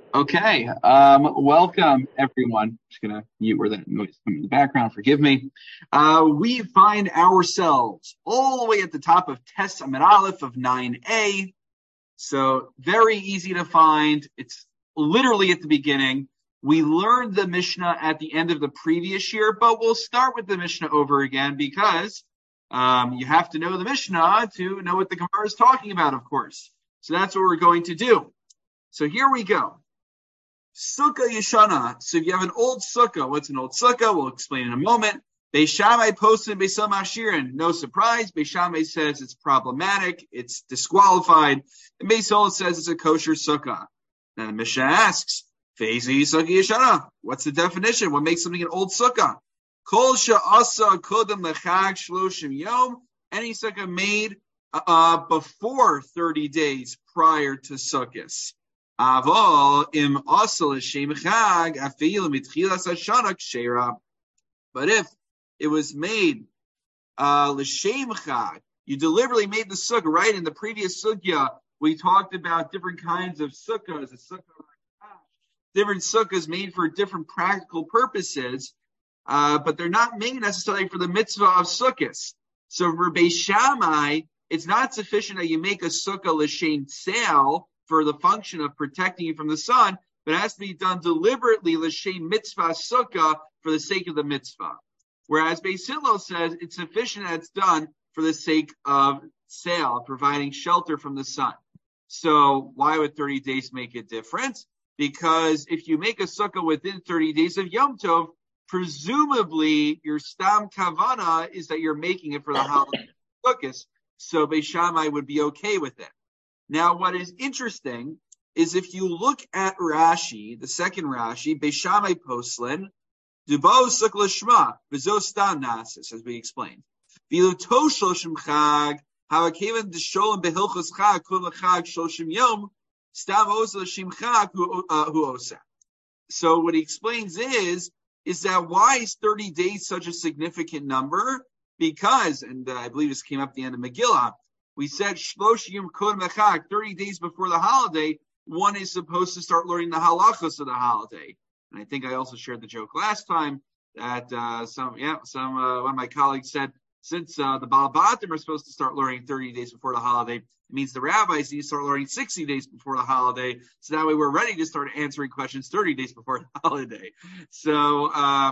Okay, welcome everyone. Just gonna mute where that noise is coming in the background. Forgive me. We find ourselves all the way at the top of Tes Amid Aleph of 9a. So very easy to find. It's literally at the beginning. We learned the Mishnah at the end of the previous year, but we'll start with the Mishnah over again because you have to know the Mishnah to know what the Gemara is talking about, of course. So that's what we're going to do. So here we go. Sukkah Yeshana. So if you have an old sukkah, what's an old sukkah? We'll explain in a moment. Beis Shammai posted Beis Hillel Mashirin. No surprise. Beis Shammai says it's problematic. It's disqualified. And Beis Hillel says it's a kosher sukkah. Then the Mishnah asks, Feizi Sukkah Yeshana. What's the definition? What makes something an old sukkah? Kol she'asa kodem lechag shloshim yom. Any sukkah made before 30 days prior to Sukkot. But if it was made l'shem chag, you deliberately made the sukkah, right? In the previous sukkah, we talked about different kinds of sukkahs, different sukkahs made for different practical purposes, but they're not made necessarily for the mitzvah of sukkahs. So for Beis Shammai, it's not sufficient that you make a sukkah l'shem tzeil, for the function of protecting you from the sun, but it has to be done deliberately, l'shem mitzvah sukkah, for the sake of the mitzvah. Whereas Beis Hillel says it's sufficient that it's done for the sake of sale, providing shelter from the sun. So why would 30 days make a difference? Because if you make a sukkah within 30 days of Yom Tov, presumably your stam kavana is that you're making it for the holiday sukkahs. So Beis Shammai would be okay with it. Now, what is interesting is if you look at Rashi, the second Rashi, Beis Shammai Poslin, Dubo Sukkah Shma, V'zo Stam Nasis, as we explained. V'ilo to Shloshim Chag, Havakevan D'Sholem Behilchos Chag, Kol Chag Shloshim Yom, Stam Osa L'Shem Chag Hu Osa. So what he explains is that why is 30 days such a significant number? Because, and I believe this came up at the end of Megillah, we said Shlosh Yom Kodem Echag, 30 days before the holiday, one is supposed to start learning the halachos of the holiday. And I think I also shared the joke last time that one of my colleagues said, since the Baal Batim are supposed to start learning 30 days before the holiday, it means the rabbis need to start learning 60 days before the holiday, so that way we're ready to start answering questions 30 days before the holiday. So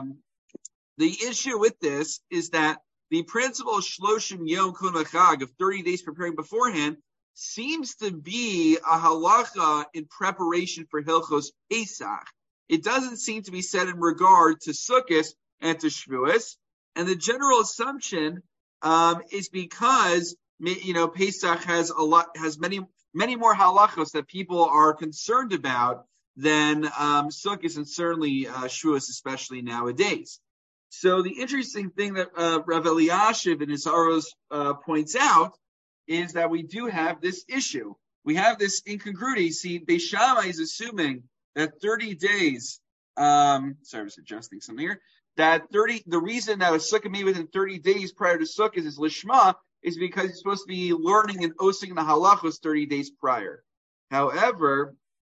the issue with this is that the principle of Shloshim Yom Kodem Echag, of 30 days preparing beforehand, seems to be a halacha in preparation for Hilchos Pesach. It doesn't seem to be said in regard to Sukkot and to Shavuos. And the general assumption is because Pesach has many more halachos that people are concerned about than Sukkot and certainly Shavuos, especially nowadays. So the interesting thing that Rav Eliashiv in his Aros points out is that we do have this issue. We have this incongruity. See, Beis Shammai is assuming that 30 days, I was adjusting something here, the reason that a sukkah made within 30 days prior to sukkah is lishma is because you're supposed to be learning and osing the halachos 30 days prior. However,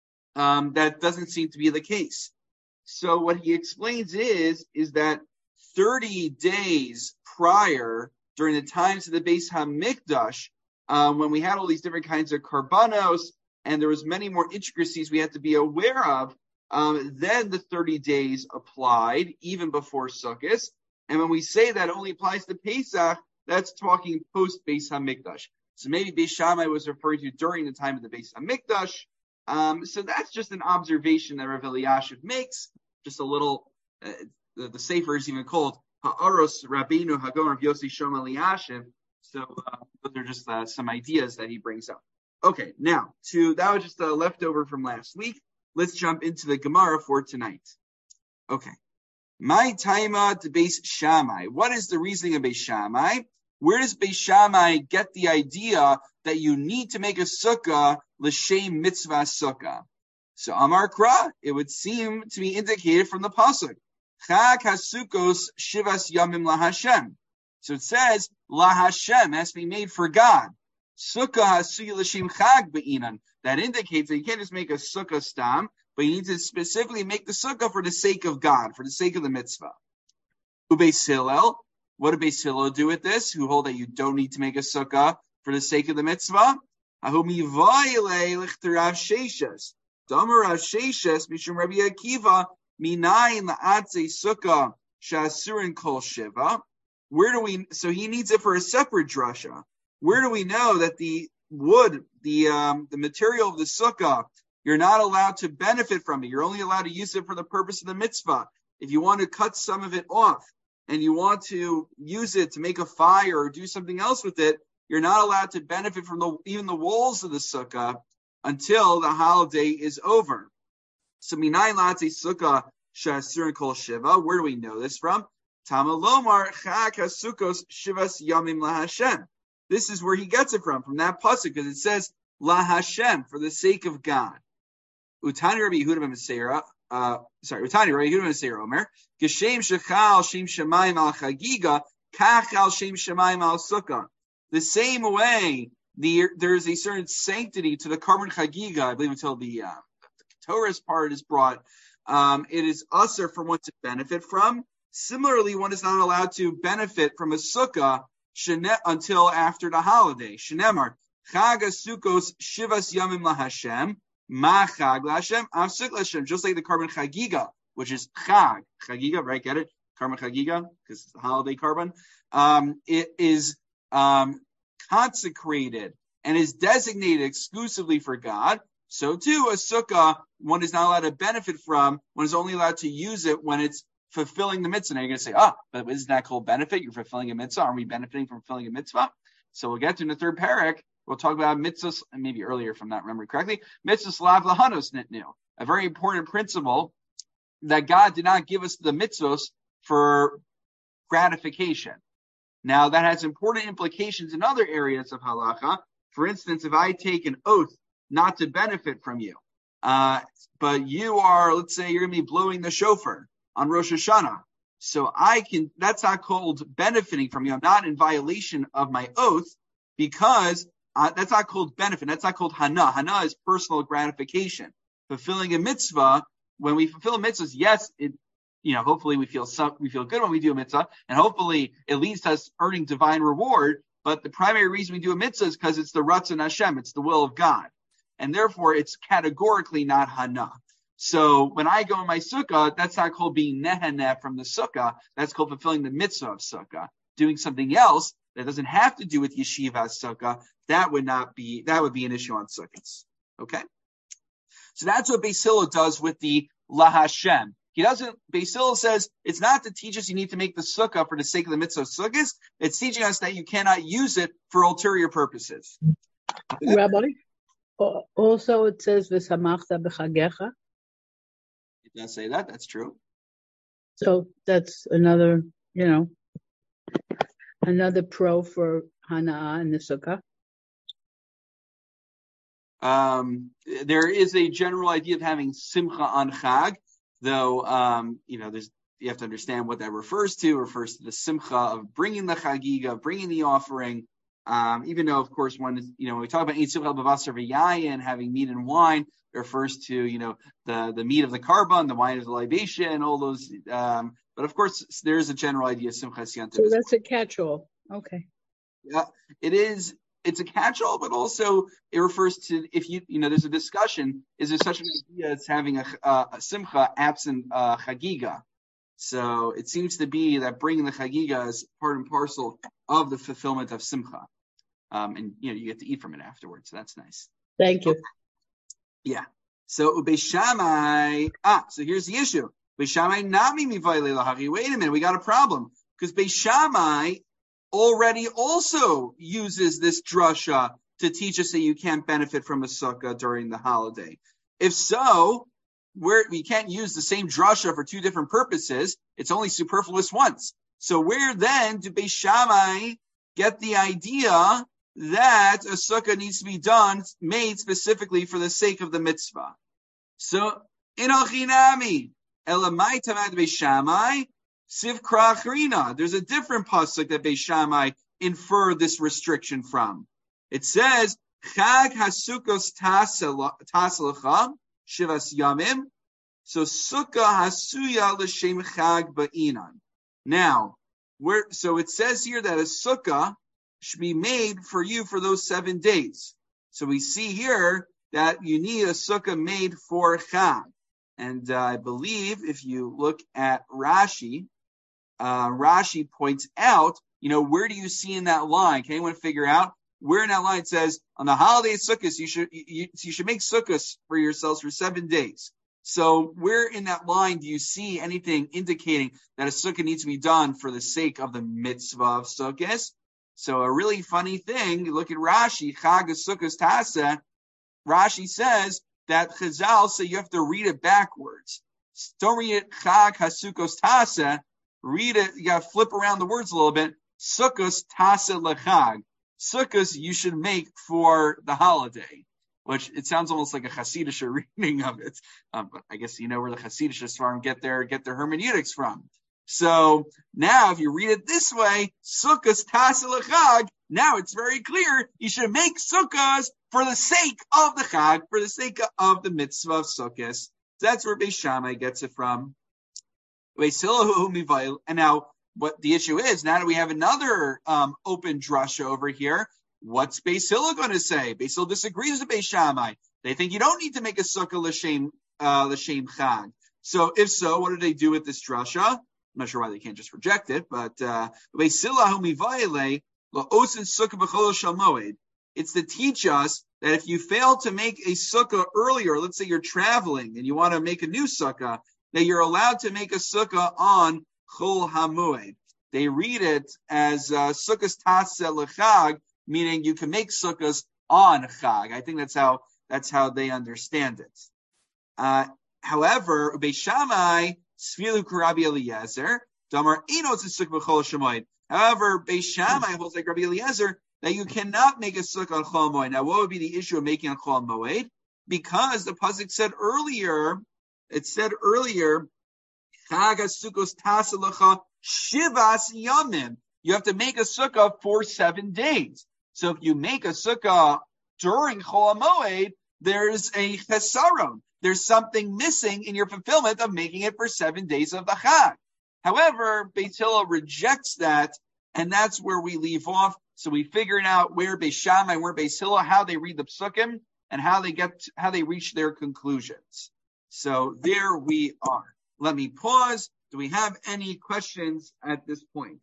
that doesn't seem to be the case. So what he explains is that 30 days prior, during the times of the Beis HaMikdash, when we had all these different kinds of karbanos, and there was many more intricacies we had to be aware of, then the 30 days applied, even before Sukkot. And when we say that only applies to Pesach, that's talking post Beis HaMikdash. So maybe Beis Shammai was referring to during the time of the Beis HaMikdash. So that's just an observation that Rav Eliashiv makes, just a little... the Sefer is even called Ha'aros Rabbeinu Hagon Rav Yossi Shom Eliashiv. So those are just some ideas that he brings up. Okay, now that was just a leftover from last week. Let's jump into the Gemara for tonight. Okay, my taima to Beis Shammai. What is the reasoning of Beis Shammai? Where does Beis Shammai get the idea that you need to make a sukkah l'shem mitzvah sukkah? So Amar Kra, it would seem to be indicated from the pasuk. Chag hasukos shivas yamim laHashem. So it says laHashem has to be made for God. Sukkah hasuyi l'shem chag be'inan. That indicates that you can't just make a sukkah stam, but you need to specifically make the sukkah for the sake of God, for the sake of the mitzvah. Ubeis Hillel, what did Beis Hillel do with this? Who hold that you don't need to make a sukkah for the sake of the mitzvah? Ahu mivayile lichterav sheishes. Damar Rav Sheishes mishum Rabbi Akiva minayin la'atze sukkah shasurin kol shiva. So he needs it for a separate drasha. Where do we know that the wood, the material of the sukkah, you're not allowed to benefit from it? You're only allowed to use it for the purpose of the mitzvah. If you want to cut some of it off and you want to use it to make a fire or do something else with it, you're not allowed to benefit from even the walls of the sukkah until the holiday is over. So minayin la'atze sukkah shasurin kol shiva. Where do we know this from? Tama lomar chag hasukos shivas yamim laHashem. This is where he gets it from that pasuk, because it says laHashem, for the sake of God. Utani Rabbi Yehuda ben Meseira, Utani Rabbi Yehuda ben Meseira Omer, Geshem shechal shem shemayim al chagiga, kach al shem shemayim al sukkah. The same way, there is a certain sanctity to the Karban Chagiga, I believe, until the Torah's part is brought. It is usher for one to benefit from. Similarly, one is not allowed to benefit from a sukkah until after the holiday. Shenemar, Chag HaSukkos Shivas Yamim LaHashem, Ma Chag LaHashem, Av Suk LaHashem, just like the Karban Chagiga, which is Chag. Chagiga, right? Get it? Karban Chagiga, because it's the holiday Karban. It is consecrated and is designated exclusively for God. So too, a sukkah, one is not allowed to benefit from, one is only allowed to use it when it's fulfilling the mitzvah. Now you're going to say, but isn't that called benefit? You're fulfilling a mitzvah. Aren't we benefiting from fulfilling a mitzvah? So we'll get to in the third parak. We'll talk about mitzvahs, maybe earlier if I'm not remembering correctly, mitzvahs lav lahanos nitnu, a very important principle that God did not give us the mitzvahs for gratification. Now, that has important implications in other areas of halacha. For instance, if I take an oath not to benefit from you, but you are, let's say you're going to be blowing the shofar on Rosh Hashanah. So that's not called benefiting from you. I'm not in violation of my oath because that's not called benefit. That's not called hana. Hana is personal gratification. Fulfilling a mitzvah, when we fulfill mitzvahs, yes, hopefully we feel good when we do a mitzvah, and hopefully it leads to us earning divine reward. But the primary reason we do a mitzvah is because it's the Ratzon Hashem, it's the will of God, and therefore it's categorically not hana. So when I go in my sukkah, that's not called being neheneh from the sukkah. That's called fulfilling the mitzvah of sukkah. Doing something else that doesn't have to do with yeshiva sukkah, that would be an issue on sukkahs. Okay, so that's what Beis Hillel does with the laHashem. Beis Hillel says it's not to teach us you need to make the sukkah for the sake of the mitzvah of sukkahs. It's teaching us that you cannot use it for ulterior purposes. Rabbi, also it says v'samachta b'chagecha. It does say that. That's true. So that's another pro for Hana'ah and the sukkah. There is a general idea of having simcha on Chag, though, you have to understand what that refers to. It refers to the simcha of bringing the chagiga, bringing the offering. Even though, of course, when we talk about eat simcha b'vasar v'yayin, having meat and wine, it refers to, the meat of the karban, the wine of the libation, all those. But of course, there is a general idea of simcha sianta. So that's a catch-all. Okay. Yeah, it is. It's a catch-all, but also it refers to if there's a discussion. Is there such an idea as having a simcha absent chagiga? So it seems to be that bringing the chagiga is part and parcel of the fulfillment of simcha, and you get to eat from it afterwards. So that's nice. Thank you. Yeah. So Beis Shammai. So here's the issue. Beis Shammai nami mivayle lahari. Wait a minute, we got a problem because Beis Shammai already also uses this drasha to teach us that you can't benefit from a sukkah during the holiday. If so, we can't use the same drasha for two different purposes. It's only superfluous once. So where then do Beis Shammai get the idea that a sukkah needs to be made specifically for the sake of the mitzvah? So, in Achinami, Elamai Tamad Beis Shammai, Sivkra Achrina. There's a different pasuk that Beis Shammai infer this restriction from. It says, Chag Hasukos Taselecha, Shivas Yamim. So Sukkah Hasuya L'Shem Chag Ba'inan. Now, so it says here that a Sukkah should be made for you for those 7 days. So we see here that you need a Sukkah made for Chag. And I believe if you look at Rashi, Rashi points out, where do you see in that line? Can anyone figure out where in that line it says on the holiday of Sukkot you should make Sukkahs for yourselves for 7 days? So where in that line do you see anything indicating that a Sukkah needs to be done for the sake of the mitzvah of Sukkot? So a really funny thing, you look at Rashi, Chag Sukkos Tasa. Rashi says that Chazal say you have to read it backwards. Don't read it Chag HaSukkos Tasa. Read it, you got to flip around the words a little bit. Sukkos Tasa Lechag. Sukkos you should make for the holiday, which it sounds almost like a Hasidic reading of it. But I guess you know where the Hasidic Sfarim get their hermeneutics from. So now if you read it this way, Sukkos Tasa Lechag, now it's very clear you should make Sukkahs for the sake of the Chag, for the sake of the mitzvah of Sukkos. That's where Beis Shammai gets it from. And now what the issue is, now that we have another open drasha over here, what's Beis Hillel going to say? Beis Hillel disagrees with Beis Shammai. They think you don't need to make a Sukkah l'shem Chag. So if so, what do they do with this drasha? I'm not sure why they can't just reject it, but Beis Hillel it's to teach us that if you fail to make a sukkah earlier, let's say you're traveling and you want to make a new sukkah, that you're allowed to make a sukkah on Chol HaMoed. They read it as Sukkos Taseh L'Chag, meaning you can make sukkahs on Chag. I think that's how they understand it. However, Beis Shammai Sfilu Rabbi Eliezer Damar Eno Sukkah B'Chol HaMoed. However, Beis Shammai holds like Rabbi Eliezer that you cannot make a sukkah on Chol HaMoed. Now, what would be the issue of making on Chol HaMoed? Because the pasuk said earlier, Chag HaSukkos Taseh L'cha Shivas Yamim. You have to make a sukkah for 7 days. So if you make a sukkah during Chol HaMoed, there's a chesaron. There's something missing in your fulfillment of making it for 7 days of the Chag. However, Beis Hillel rejects that, and that's where we leave off. So we figured out where Beis Shammai and where Beis Hillel, how they read the psukim, and how they reach their conclusions. So there we are. Let me pause. Do we have any questions at this point?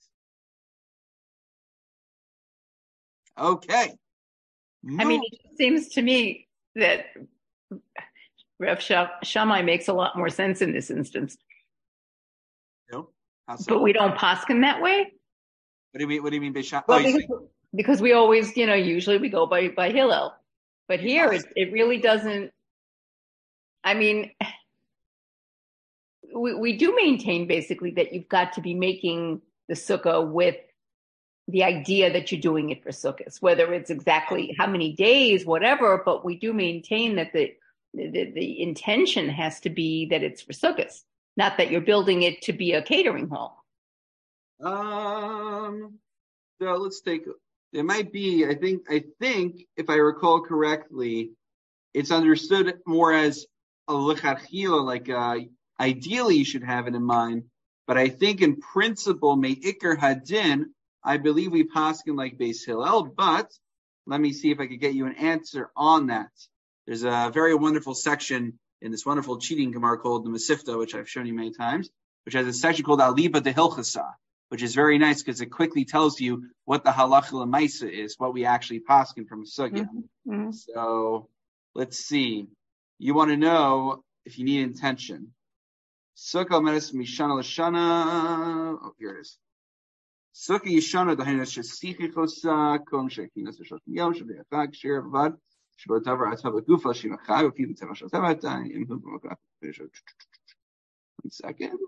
Okay. I mean, it seems to me that Rav Shammai makes a lot more sense in this instance. No? But we don't paskin that way? What do you mean by Shammai? Because we always, usually we go by Hillel. But here it really doesn't. I mean, we do maintain basically that you've got to be making the sukkah with the idea that you're doing it for sukkahs, whether it's exactly how many days, whatever, but we do maintain that the intention has to be that it's for sukkahs, not that you're building it to be a catering hall. So let's take, there might be, I think if I recall correctly, it's understood more as a lechatchila, like ideally you should have it in mind, but I think in principle, me'ikar hadin, I believe we paskin like Beis Hillel, but let me see if I could get you an answer on that. There's a very wonderful section in this wonderful cheating gemara called the Masifta, which I've shown you many times, which has a section called Aliba de Hilchasa, which is very nice because it quickly tells you what the halacha l'maisa is, what we actually paskin from a sugya. Mm-hmm. So let's see. You want to know if you need intention. Sukkah menes mishana l'shana. Oh, here it is. Sukkah yishana dahinas shesichi chosa kon shekinas v'shot yom shebeichag shir avad shebotavar atav gufa shimachag v'kiv tzeva shotavat im hu b'makach. 1 second.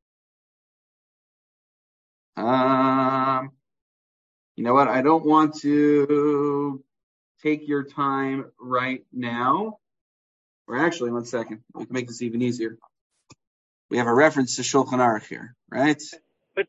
You know what? I don't want to take your time right now. Or actually, 1 second. We can make this even easier. We have a reference to Shulchan Aruch here, right? But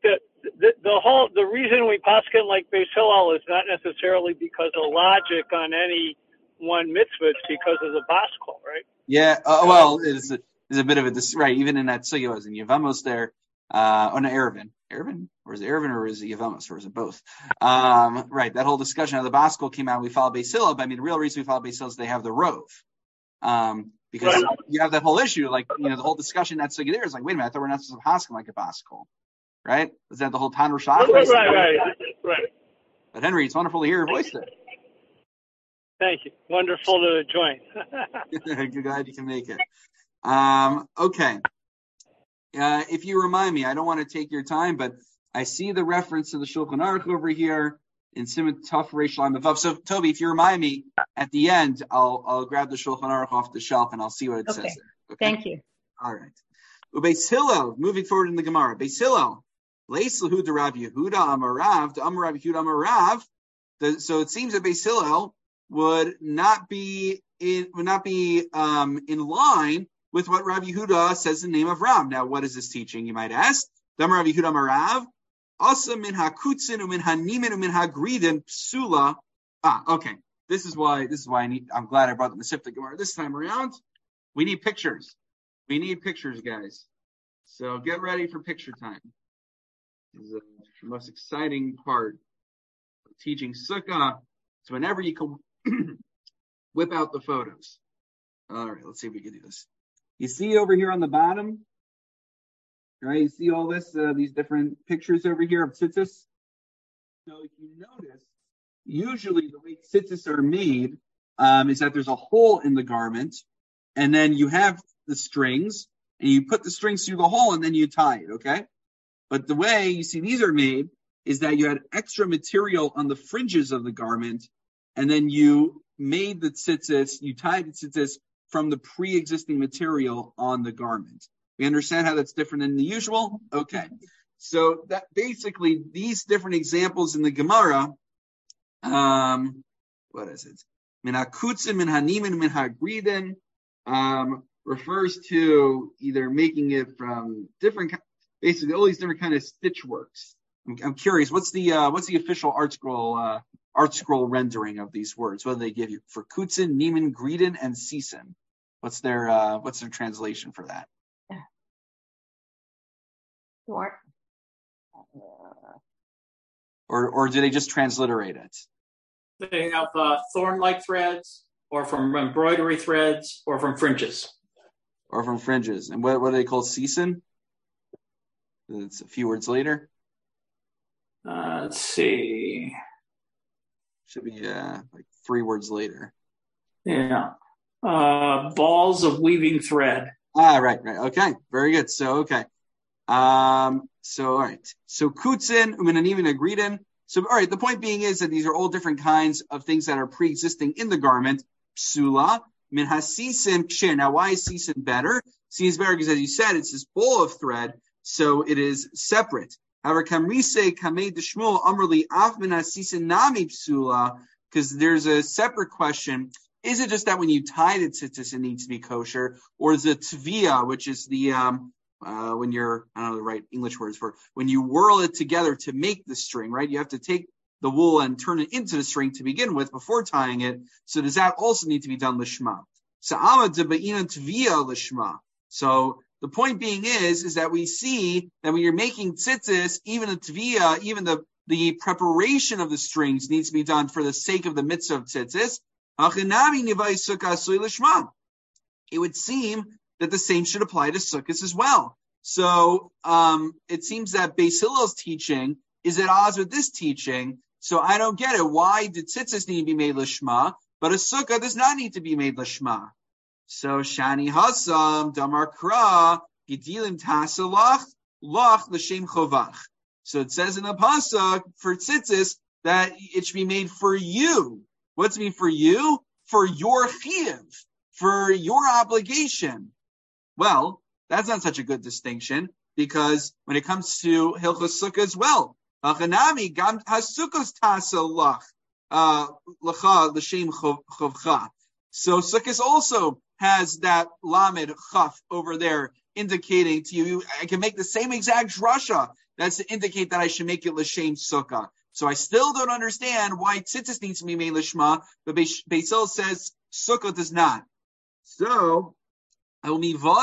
the reason we paskin like Beis Hillel is not necessarily because of logic on any one mitzvah, it's because of the bas kol, right? Yeah. Well, it's a bit of a right. Even in that sugya, as in Yevamos there, on Erevin, or is it Erevin or is it Yevamos or is it both? Right. That whole discussion of the bas kol came out. We follow Beis Hillel, but I mean, the real reason we follow Beis Hillel is they have the rove. Because you have that whole issue, like, the whole discussion that's there is like, wait a minute, I thought we're not supposed to haskel like a bas kol, right? Is that the whole Tanur Shach? Right. But Henry, it's wonderful to hear your voice there. Thank you. Wonderful to join. Glad you can make it. Okay. If you remind me, I don't want to take your time, but I see the reference to the Shulchan Aruch over here in Siman Taf Reish Lamed Vav. So, Toby, if you remind me at the end, I'll grab the Shulchan Aruch off the shelf and I'll see what it says there. Okay? Thank you. All right. Beis Hillel, moving forward in the Gemara. Beis Hillel, Leis Lahu de Rav Yehuda Amarav, de Amar Rav Yehuda Amarav. So it seems that Beis Hillel would not be in line with what Rav Yehuda says in the name of Rav. Now, what is this teaching? You might ask. Damar Rav Yehuda Amarav. Asa min hakutzin umin hanimin umin hagridin psula. Okay. This is why I'm glad I brought the Masifta Gemara this time around. We need pictures. We need pictures, guys. So get ready for picture time. This is the most exciting part of teaching Sukkah. So whenever you can whip out the photos. All right, let's see if we can do this. You see over here on the bottom, right? You see all this, these different pictures over here of tzitzis. So if you notice, usually the way tzitzis are made is that there's a hole in the garment, and then you have the strings, and you put the strings through the hole, and then you tie it, okay? But the way you see these are made is that you had extra material on the fringes of the garment, and then you made the tzitzis, you tied the tzitzis from the pre-existing material on the garment. We understand how that's different than the usual? Okay. So that basically these different examples in the Gemara, what is it? Min hakutzin, min hanimin, min hagridin, refers to either making it from different, basically all these different kind of stitch works. I'm curious, what's the official art scroll rendering of these words? What do they give you for kutzin, nimin, gridin, and sisin? What's their translation for that? Or do they just transliterate it? They have thorn-like threads, or from embroidery threads, or from fringes. Or from fringes. And what do they call sisin? It's a few words later. Let's see. Should be like 3 words later. Yeah. Balls of weaving thread. Right. Okay. Very good. So, okay. All right. So, kutzin, uminanim, and agridin. So, all right. The point being is that these are all different kinds of things that are pre-existing in the garment. Psula, min hasisim kshir. Now, why is sisin better? Sisin is better because, as you said, it's this ball of thread, so it is separate. However, kamrise kamei deshmul amrli af min hasisin nami psula, because there's a separate question. Is it just that when you tie the tzitzis, it needs to be kosher, or is it tvia, which is the when you're, I don't know the right English words for it, when you whirl it together to make the string, right? You have to take the wool and turn it into the string to begin with before tying it. So does that also need to be done lishma? So tvia lishma. So the point being is that we see that when you're making tzitzis, even the tvia, even the preparation of the strings needs to be done for the sake of the mitzvah of tzitzis. It would seem that the same should apply to sukkahs as well. So it seems that Beis Hillel's teaching is at odds with this teaching. So I don't get it. Why did tzitzis need to be made lishma, but a sukkah does not need to be made lishma? So shani hasam damar kra gedilim tasalach lach l'shem chovach. So it says in the pasuk for tzitzis that it should be made for you. What's it mean for you? For your chiyuv, for your obligation. Well, that's not such a good distinction, because when it comes to Hilchos Sukkah as well, Hachanami gam hasukos tasa lach lacha l'shem chovcha. So Sukkot also has that lamed chaf over there indicating to you, I can make the same exact drasha that's to indicate that I should make it l'shem sukkah. So I still don't understand why tzitzis needs to be made lishma, but Beis Hillel says sukkah does not. So but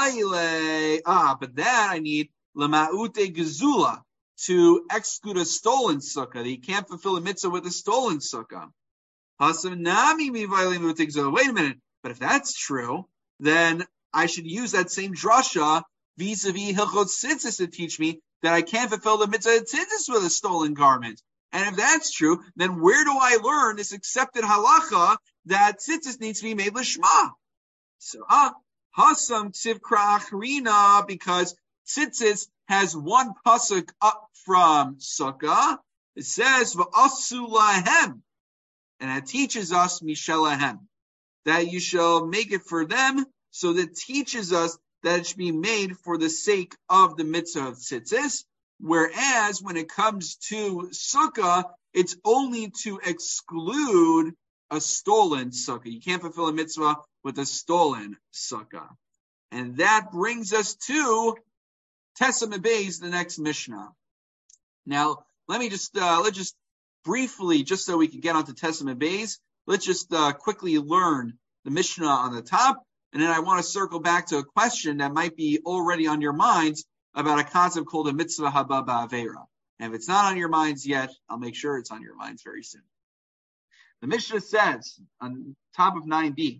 then I need lema'ute gezula to exclude a stolen sukkah. That you can't fulfill a mitzvah with a stolen sukkah. Wait a minute, but if that's true, then I should use that same drasha vis-a-vis Hilchot Tzitzis to teach me that I can't fulfill the mitzvah of tzitzis with a stolen garment. And if that's true, then where do I learn this accepted halacha that tzitzis needs to be made lishma? So, hasam tzivkra achrina, because tzitzis has one pasuk up from sukkah. It says v'asu lahem, and it teaches us mishalahem, that you shall make it for them. So that teaches us that it should be made for the sake of the mitzvah of tzitzis. Whereas when it comes to sukkah, it's only to exclude a stolen sukkah. You can't fulfill a mitzvah with a stolen sukkah. And that brings us to Tesam Beis, the next Mishnah. Now, let's just briefly, just so we can get onto Tesam Beis, let's just quickly learn the Mishnah on the top. And then I want to circle back to a question that might be already on your minds about a concept called a mitzvah haba ba'avera. And if it's not on your minds yet, I'll make sure it's on your minds very soon. The Mishnah says on top of 9b,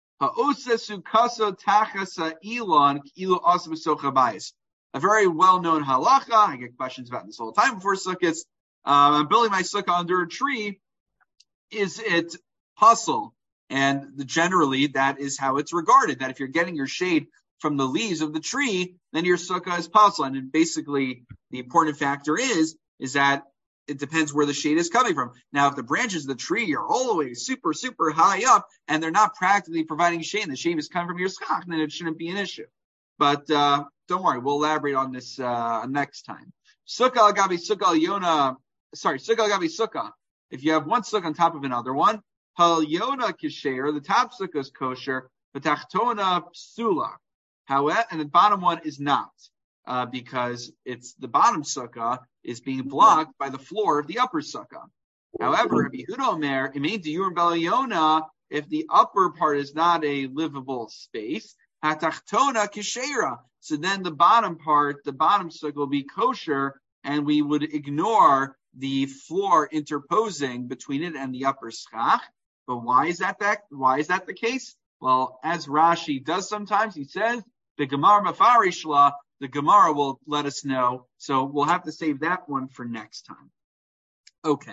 a very well-known halacha. I get questions about this all the time before sukkahs. I'm building my sukkah under a tree. Is it puzzle? And generally, that is how it's regarded, that if you're getting your shade from the leaves of the tree, then your sukkah is puzzle. And basically, the important factor is that it depends where the shade is coming from. Now, if the branches of the tree are all the way super, super high up, and they're not practically providing shade, and the shade is coming from your schach, then it shouldn't be an issue. But don't worry, we'll elaborate on this next time. Sukkah al-gabi sukkah al-yona, sukkah al-gabi sukkah. If you have one sukkah on top of another one, Hal-yona kisher, the top sukkah is kosher, but tachtona psula. However, and the bottom one is not, because it's the bottom sukkah is being blocked by the floor of the upper sukkah. However, Rabbi Yehuda Omer, it means you bel-yona, if the upper part is not a livable space, hatachtona kishera. So then the bottom part, the bottom sukkah will be kosher, and we would ignore the floor interposing between it and the upper schach. But why is that the case? Well, as Rashi does sometimes, he says, the Gemara Mafarishla, the Gemara will let us know. So we'll have to save that one for next time. Okay.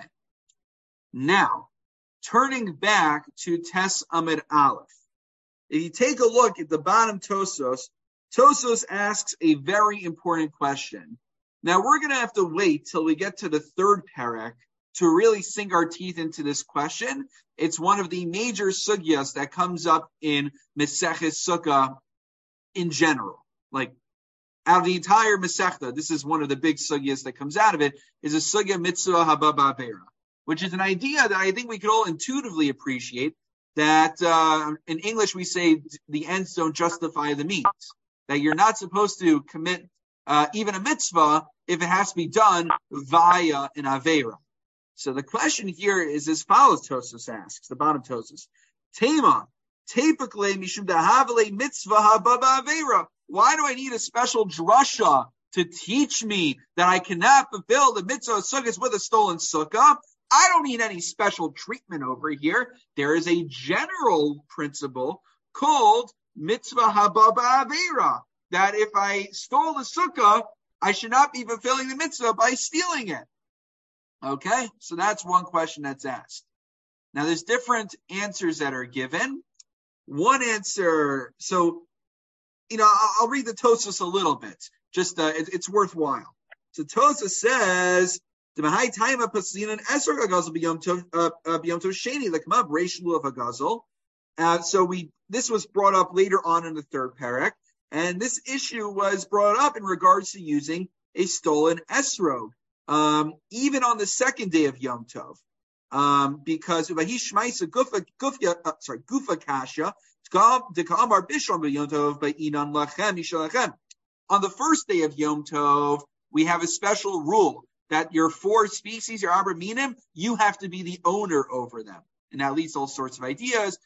Now, turning back to Tes Amid Aleph. If you take a look at the bottom Tosos asks a very important question. Now, we're going to have to wait till we get to the third parak to really sink our teeth into this question. It's one of the major sugyas that comes up in Maseches Sukkah in general. Like, out of the entire Masechta, this is one of the big sugyas that comes out of it, is a sugya mitzvah haba ba'avera, which is an idea that I think we could all intuitively appreciate, that in English we say the ends don't justify the means, that you're not supposed to commit even a mitzvah if it has to be done via an avera. So the question here is as follows, Tosos asks, the bottom Tosos. Tema, tepakle mishum dahavale mitzvah haba ba'avera. Why do I need a special drasha to teach me that I cannot fulfill the mitzvah of sukkahs with a stolen sukkah? I don't need any special treatment over here. There is a general principle called mitzvah haba ba'avera, that if I stole the sukkah, I should not be fulfilling the mitzvah by stealing it. Okay, so that's one question that's asked. Now, there's different answers that are given. One answer, so, I'll read the Tosos a little bit. Just, it's worthwhile. So Tosos says, this was brought up later on in the third parak, and this issue was brought up in regards to using a stolen esrog. Even on the second day of Yom Tov, because gufa kasha on the first day of Yom Tov, we have a special rule that your 4 species, your Arba Minim, you have to be the owner over them. And that leads to all sorts of ideas.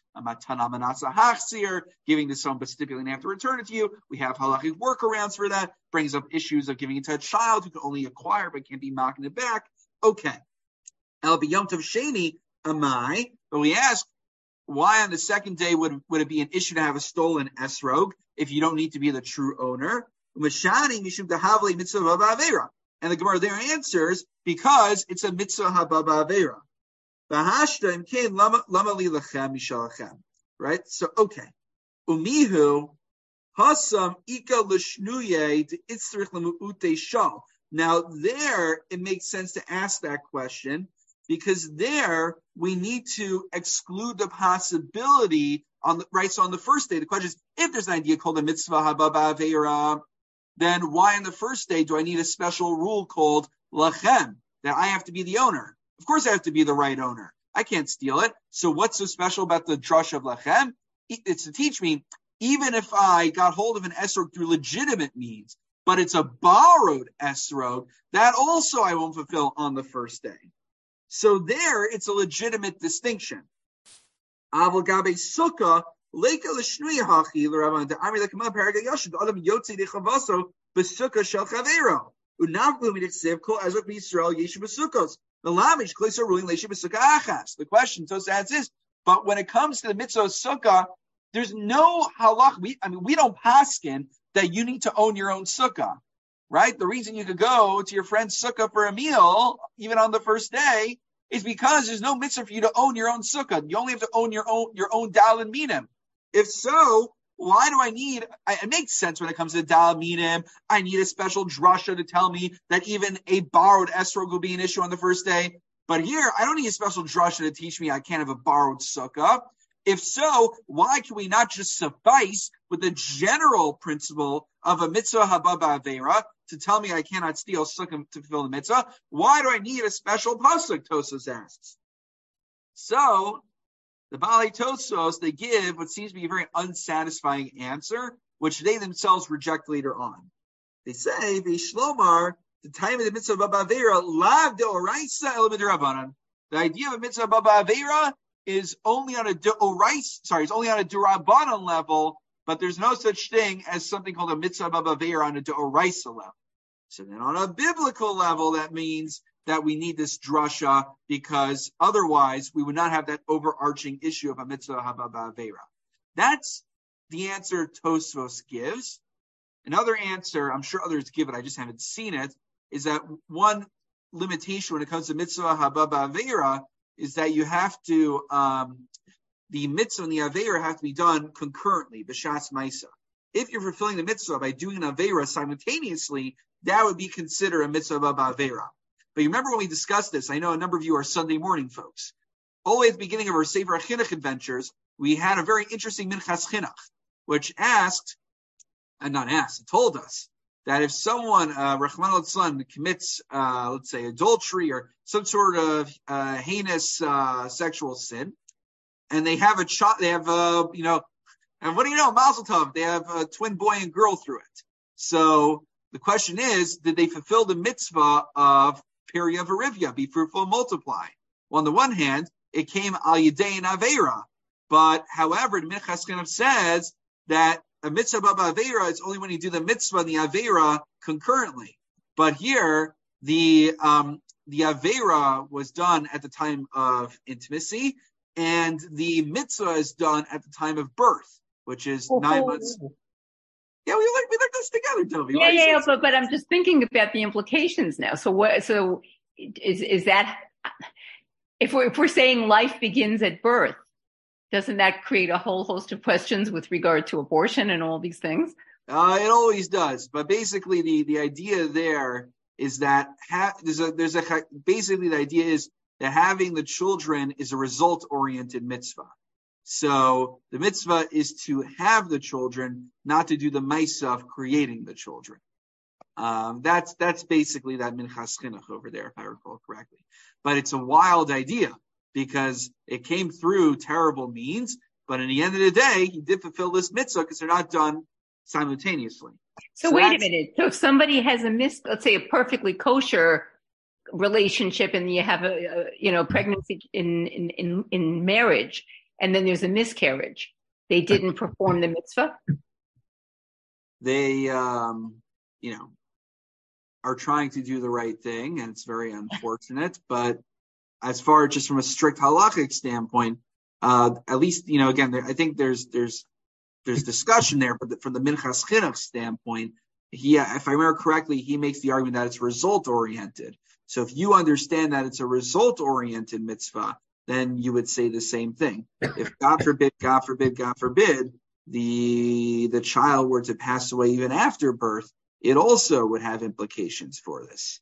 Giving to someone but stipulating they have to return it to you. We have halachic workarounds for that. Brings up issues of giving it to a child who can only acquire but can't be mocking it back. Okay. El b'yom tov sheni amai. But we ask, why on the second day would it be an issue to have a stolen esrog if you don't need to be the true owner? And the Gemara there answers, because it's a mitzvah haba ba'avera. Right? So, okay. Umihu hasam ika l'shnuye de itzrich l'mu'ute shal. Now, there, it makes sense to ask that question, because there, we need to exclude the possibility right? So on the first day, the question is, if there's an idea called a mitzvah haba ba'avera, then why on the first day do I need a special rule called lachem, that I have to be the owner? Of course I have to be the right owner. I can't steal it. So what's so special about the drush of lachem? It's to teach me, even if I got hold of an esrog through legitimate means, but it's a borrowed esrog, that also I won't fulfill on the first day. So there, it's a legitimate distinction. Aval gabe sukkah, leika l'shnui hachi l'ravan de'amri l'kamah paraga yashud adam yotzi de'chavaso b'sukkah shel chavero unavlu midiksiv kol ezok b'Yisrael yeshu b'sukkos v'lamish kloiser ruling leishu b'sukkah achas. The question Tosafos is, but when it comes to the mitzvah of sukkah, there's no halach. We don't paskin that you need to own your own sukkah, right? The reason you could go to your friend's sukkah for a meal, even on the first day, is because there's no mitzvah for you to own your own sukkah. You only have to own your own dal and minim. If so, why do I need? It makes sense when it comes to dal minim. I need a special drasha to tell me that even a borrowed esrog will be an issue on the first day. But here, I don't need a special drasha to teach me I can't have a borrowed sukkah. If so, why can we not just suffice with the general principle of a mitzvah haba ba'avera to tell me I cannot steal sukkah to fulfill the mitzvah? Why do I need a special pasuk? Tosafos asks. So the Baalei Tosafos, they give what seems to be a very unsatisfying answer, which they themselves reject later on. They say, "V'shlomar, the time of the mitzvah haba ba'avera lav deoraisa el midrabanan." The idea of a mitzvah haba ba'avera is only on a durabanan level, but there's no such thing as something called a mitzvah b'avera on a d'oraisa level. So then on a biblical level, that means that we need this drasha, because otherwise we would not have that overarching issue of a mitzvah b'avera. That's the answer Tosafos gives. Another answer, I'm sure others give it, I just haven't seen it, is that one limitation when it comes to mitzvah b'avera is that you have to, the mitzvah and the avera have to be done concurrently, b'shas ma'isa. If you're fulfilling the mitzvah by doing an avera simultaneously, that would be considered a mitzvah b'avera. But you remember when we discussed this, I know a number of you are Sunday morning folks. All the way at the beginning of our Sefer HaChinuch adventures, we had a very interesting Minchas Chinuch, which told us that if someone, Rachmana litzlan, commits, let's say, adultery or some sort of heinous sexual sin, and they have a child, they have and what do you know, Mazel Tov, they have a twin boy and girl through it. So the question is, did they fulfill the mitzvah of Periya Verivya, be fruitful and multiply? Well, on the one hand, it came al yidei and avera, but however, the Minchas Chinuch says that a mitzvah b'avera is only when you do the mitzvah and the avera concurrently. But here, the avera was done at the time of intimacy, and the mitzvah is done at the time of birth, which is 9 months. Yeah, we learned this together, Toby. Yeah, but I'm just thinking about the implications now. So is that, if we're saying life begins at birth, doesn't that create a whole host of questions with regard to abortion and all these things? It always does. But basically, the idea there is that basically the idea is that having the children is a result-oriented mitzvah. So the mitzvah is to have the children, not to do the ma'aseh of creating the children. That's basically that Minchas Chinuch over there, if I recall correctly. But it's a wild idea, because it came through terrible means, but in the end of the day, he did fulfill this mitzvah because they're not done simultaneously. So wait a minute. So if somebody has let's say a perfectly kosher relationship and you have a pregnancy in marriage, and then there's a miscarriage, they didn't perform the mitzvah? They, are trying to do the right thing, and it's very unfortunate. But as far as just from a strict halachic standpoint, at least, again, I think there's discussion there, but from the Minchas Chinuch standpoint, if I remember correctly, he makes the argument that it's result-oriented. So if you understand that it's a result-oriented mitzvah, then you would say the same thing. If God forbid, the child were to pass away even after birth, it also would have implications for this.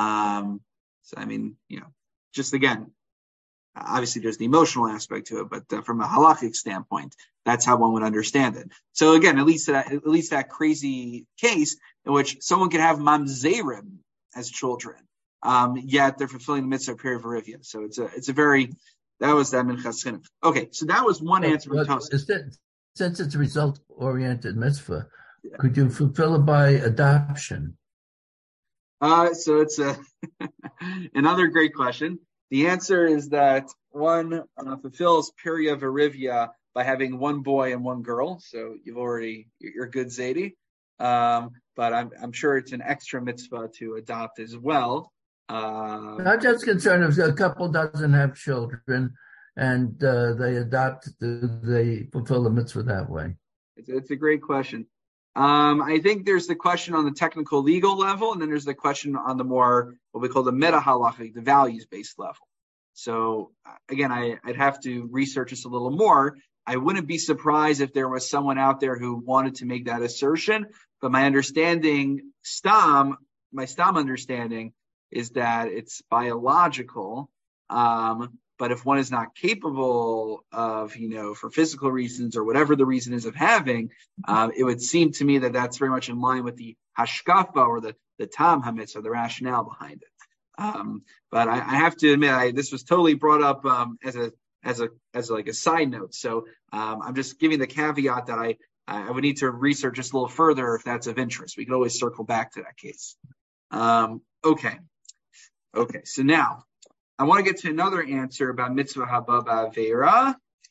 Just again, obviously there's the emotional aspect to it, but from a halachic standpoint, that's how one would understand it. So again, at least that crazy case in which someone could have mamzerim as children, yet they're fulfilling the mitzvah of Peri Verivia. So that was that Minchas Chinuch. Okay, so that was one answer from Tosfos. Since it's a result-oriented mitzvah, could you fulfill it by adoption? So it's another great question. The answer is that one fulfills Peri Verivia by having one boy and one girl. So you're good, Zadie. But I'm sure it's an extra mitzvah to adopt as well. I'm just concerned if a couple doesn't have children and they adopt, they fulfill the mitzvah that way. It's a great question. I think there's the question on the technical legal level, and then there's the question on the more, what we call the meta halachic, the values-based level. So again, I'd have to research this a little more. I wouldn't be surprised if there was someone out there who wanted to make that assertion, but my understanding, my stam understanding is that it's biological. But if one is not capable of, for physical reasons or whatever the reason is of having, it would seem to me that that's very much in line with the hashkafa or the tam hamitzvah, the rationale behind it. But I have to admit, this was totally brought up as a side note. So I'm just giving the caveat that I would need to research this a little further if that's of interest. We can always circle back to that case. Okay. So now, I want to get to another answer about mitzvah haba ba'avera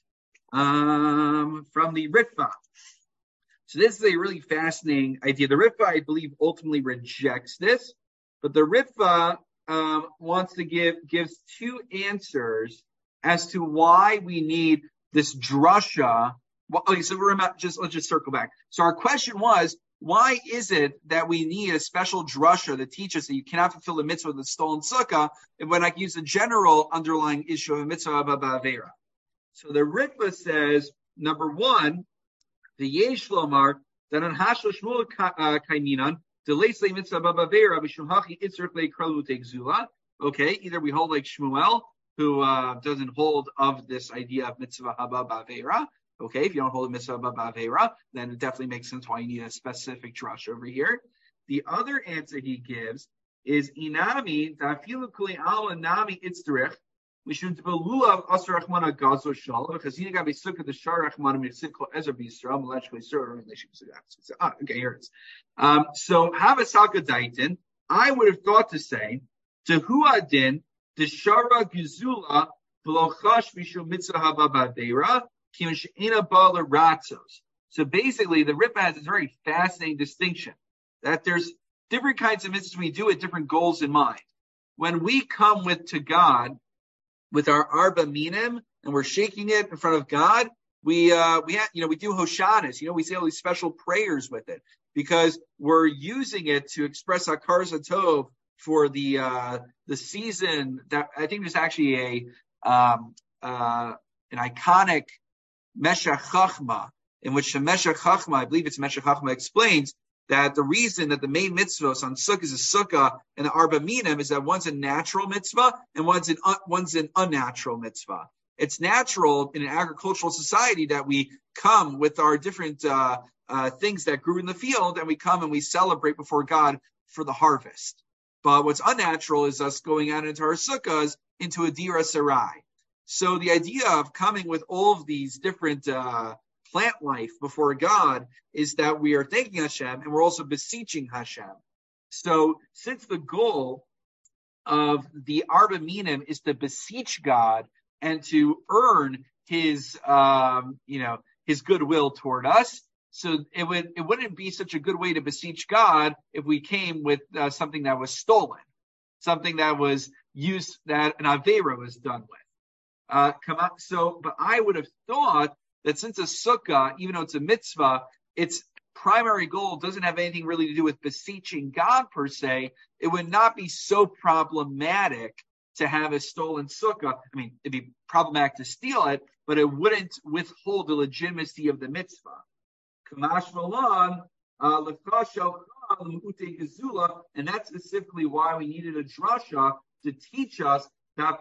from the Ritva. So this is a really fascinating idea. The Ritva, I believe, ultimately rejects this, but the Ritva wants to gives two answers as to why we need this drasha. Okay, so let's just circle back. So our question was, why is it that we need a special drasha that teaches that you cannot fulfill the mitzvah with the stolen sukkah when I can use the general underlying issue of a mitzvah ba'avera? So the Ritva says, number one, the Yesh Lomar, that on Hashlo Shmuel Kaiminan, the Leisley mitzvah ba'avera, Mishum Hachi Itzrich Le'kralu Tegzula. Okay, either we hold like Shmuel, who doesn't hold of this idea of mitzvah haba ba'avera. Okay, if you don't hold a mitzvah ba'avera, then it definitely makes sense why you need a specific drush over here. The other answer he gives is inami dafilu kuli al inami itzderich mishum tebelulav asar rachmana gazo shal because you got to be sukkah the shar rachmana mitzikol ezer b'yisrael malachkei surah relation. Okay, here it is. So havasaka daitin, I would have thought to say tehu adin the shara gizula v'lochash mishum mitzvah haba ba'avera. So basically, the Ritva has this very fascinating distinction that there's different kinds of mitzvahs we do with different goals in mind. When we come to God with our arba minim and we're shaking it in front of God, we do Hoshanas. We say all these special prayers with it because we're using it to express Hakar Zatov for the season. That I think there's actually an iconic Meshech Chachma, in which the Meshech Chachma, I believe it's Meshech Chachma, explains that the reason that the main mitzvahs on Sukkah is a Sukkah and the Arba Minim is that one's a natural mitzvah and one's an unnatural mitzvah. It's natural in an agricultural society that we come with our different things that grew in the field and we come and we celebrate before God for the harvest. But what's unnatural is us going out into our Sukkahs into a Dira Sarai. So the idea of coming with all of these different plant life before God is that we are thanking Hashem and we're also beseeching Hashem. So since the goal of the Arba Minim is to beseech God and to earn his, his goodwill toward us. So it wouldn't be such a good way to beseech God if we came with something that was stolen, something that was used, that an Avera was done with. But I would have thought that since a sukkah, even though it's a mitzvah, its primary goal doesn't have anything really to do with beseeching God per se. It would not be so problematic to have a stolen sukkah. I mean, it'd be problematic to steal it, but it wouldn't withhold the legitimacy of the mitzvah. Kamash Malan, and that's specifically why we needed a drasha to teach us that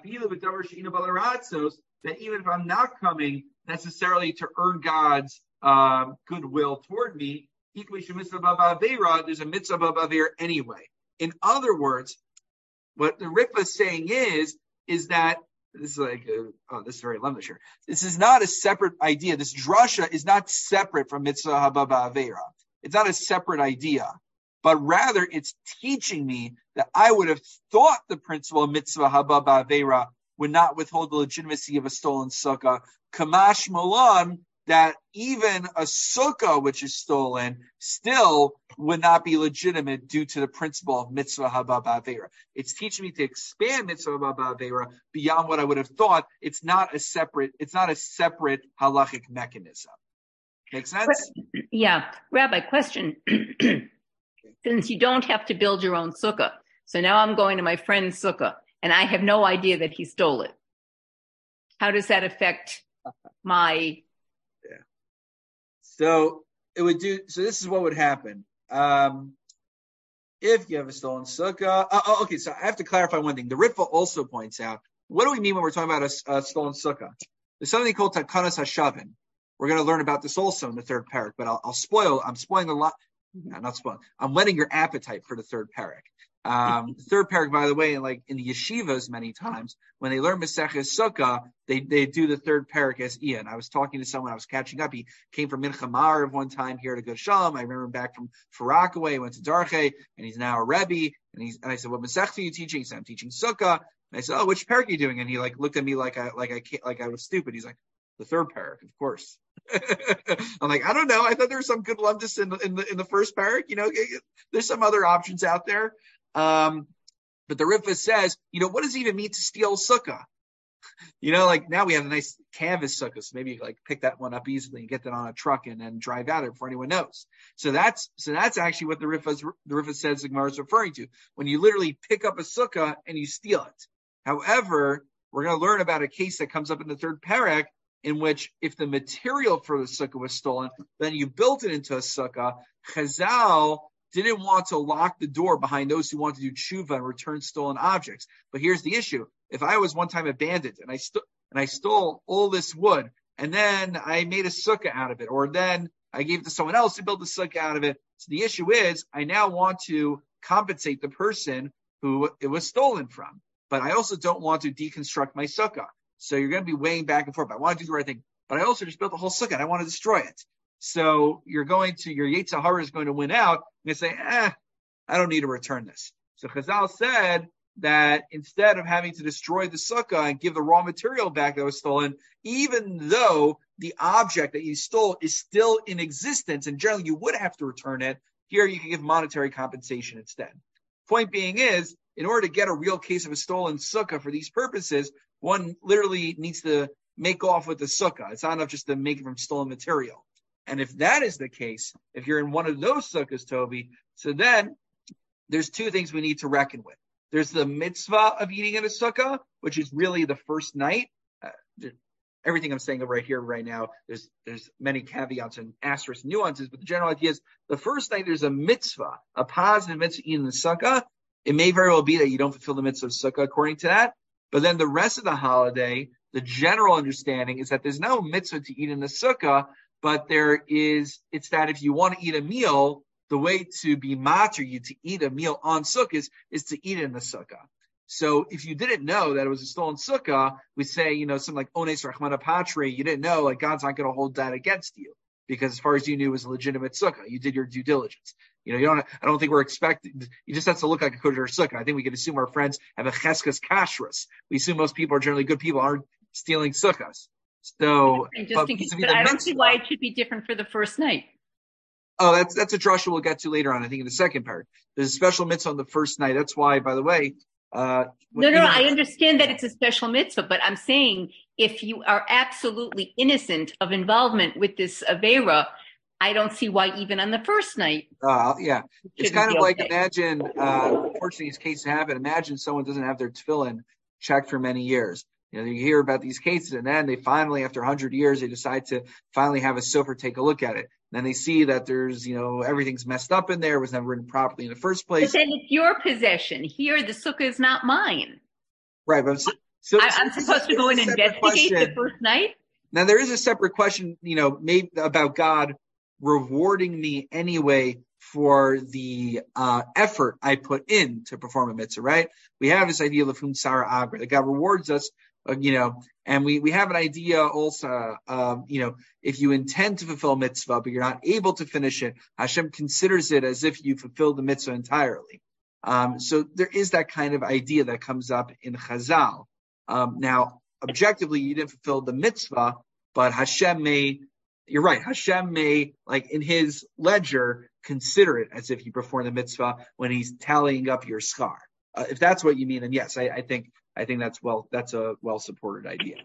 even if I'm not coming necessarily to earn God's goodwill toward me, there's a mitzvah b'avera anyway. In other words, what the Rippa is saying is that this is like this is very lemnish here. This is not a separate idea. This drasha is not separate from mitzvah haba b'avera. It's not a separate idea, but rather it's teaching me that I would have thought the principle of mitzvah haba b'avera would not withhold the legitimacy of a stolen sukkah. Kamash Malan, that even a sukkah which is stolen still would not be legitimate due to the principle of mitzvah haba b'avera. It's teaching me to expand mitzvah haba b'avera beyond what I would have thought. It's not a separate halachic mechanism. Make sense? Yeah. Rabbi, question. Since you don't have to build your own sukkah, so now I'm going to my friend's sukkah, and I have no idea that he stole it. How does that affect my... Yeah. So this is what would happen. If you have a stolen sukkah. Okay, so I have to clarify one thing. The Ritva also points out, what do we mean when we're talking about a stolen sukkah? There's something called Takanas HaShavin. We're going to learn about this also in the third parak, but I'm spoiling a lot. No, not spoiling. I'm whetting your appetite for the third parak. The third parak, by the way, like in the yeshivas many times, when they learn Maseches Sukkah, they do the third parak as Ian. I was talking to someone, I was catching up. He came from Mincha Ma'ariv one time here to Good Shalom. I remember him back from Farakaway. He went to Darche, and he's now a Rebbe. And I said, what Masech are you teaching? He said, I'm teaching Sukkah. And I said, oh, which parak are you doing? And he looked at me like I was stupid. He's like, the third parak, of course. I'm like, I don't know. I thought there was some good lumdus in the first parak. There's some other options out there. But the Riffa says, what does it even mean to steal sukkah? Now we have a nice canvas sukkah, so maybe you pick that one up easily and get that on a truck and then drive out it before anyone knows. So that's actually what the Riffa says the Gemara is referring to, when you literally pick up a sukkah and you steal it. However, we're going to learn about a case that comes up in the third parak, in which if the material for the sukkah was stolen, then you built it into a sukkah. Chazal didn't want to lock the door behind those who want to do tshuva and return stolen objects. But here's the issue. If I was one time a bandit and I stole all this wood, and then I made a sukkah out of it, or then I gave it to someone else to build a sukkah out of it. So the issue is, I now want to compensate the person who it was stolen from. But I also don't want to deconstruct my sukkah. So you're going to be weighing back and forth. I want to do the right thing, but I also just built the whole sukkah and I want to destroy it. So your Yetzer Hara is going to win out and say, I don't need to return this. So Chazal said that instead of having to destroy the sukkah and give the raw material back that was stolen, even though the object that you stole is still in existence and generally you would have to return it, here you can give monetary compensation instead. Point being is, in order to get a real case of a stolen sukkah for these purposes, one literally needs to make off with the sukkah. It's not enough just to make it from stolen material. And if that is the case, if you're in one of those sukkahs, Toby, so then there's two things we need to reckon with. There's the mitzvah of eating in a sukkah, which is really the first night. Everything I'm saying right here, right now, there's many caveats and asterisks and nuances, but the general idea is the first night there's a mitzvah, a positive mitzvah eating in the sukkah. It may very well be that you don't fulfill the mitzvah of sukkah according to that. But then the rest of the holiday, the general understanding is that there's no mitzvah to eat in the sukkah, but it's that if you want to eat a meal, the way to be matir you to eat a meal on sukkah is to eat it in the sukkah. So if you didn't know that it was a stolen sukkah, we say, something like ones rachmana patri, you didn't know, God's not going to hold that against you. because as far as you knew, it was a legitimate sukkah. You did your due diligence. I don't think we're expecting, you just have to look like a kosher sukkah. I think we can assume our friends have a cheskas kashrus. We assume most people are generally good people, aren't stealing sukkahs. So, but I don't see why it should be different for the first night. Oh, that's a drasha we'll get to later on, I think in the second part. There's a special mitzvah on the first night. That's why, by the way, I understand that it's a special mitzvah, but I'm saying if you are absolutely innocent of involvement with this Avera, I don't see why even on the first night. Yeah. It's kind of like, imagine, unfortunately these cases happen. Imagine someone doesn't have their tefillin checked for many years. You hear about these cases, and then they finally, after 100 years, they decide to finally have a sofer take a look at it. And then they see that there's, everything's messed up in there. It was never written properly in the first place. But then it's your possession. Here, the sukkah is not mine. Right. But I'm supposed to go and investigate the first night? Now, there is a separate question, maybe about God rewarding me anyway for the effort I put in to perform a mitzvah, right? We have this idea of Lefum Sara Agra, that God rewards us, and we have an idea also, if you intend to fulfill mitzvah, but you're not able to finish it, Hashem considers it as if you fulfilled the mitzvah entirely. So there is that kind of idea that comes up in Chazal. Now, objectively, you didn't fulfill the mitzvah, but Hashem may, you're right, Hashem may, like in his ledger, consider it as if you performed the mitzvah when he's tallying up your schar. If that's what you mean, then yes, I think that's a well supported idea.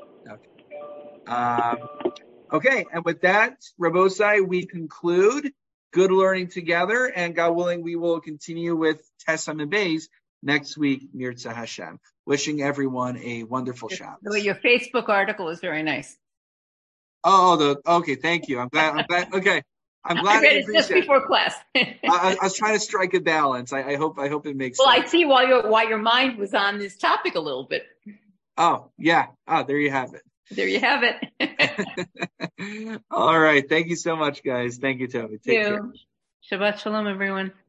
Okay, and with that, Rabosai, we conclude. Good learning together, and God willing, we will continue with Tessa and Beis next week. Mirza Hashem. Wishing everyone a wonderful Shabbos. Your Facebook article is very nice. Okay, thank you. I'm glad. Okay. I'm glad. I read it just before class. I was trying to strike a balance. I hope it makes sense. Well, I see why your mind was on this topic a little bit. Oh, yeah. There you have it. There you have it. All right. Thank you so much, guys. Thank you, Toby. Take care. Shabbat shalom, everyone.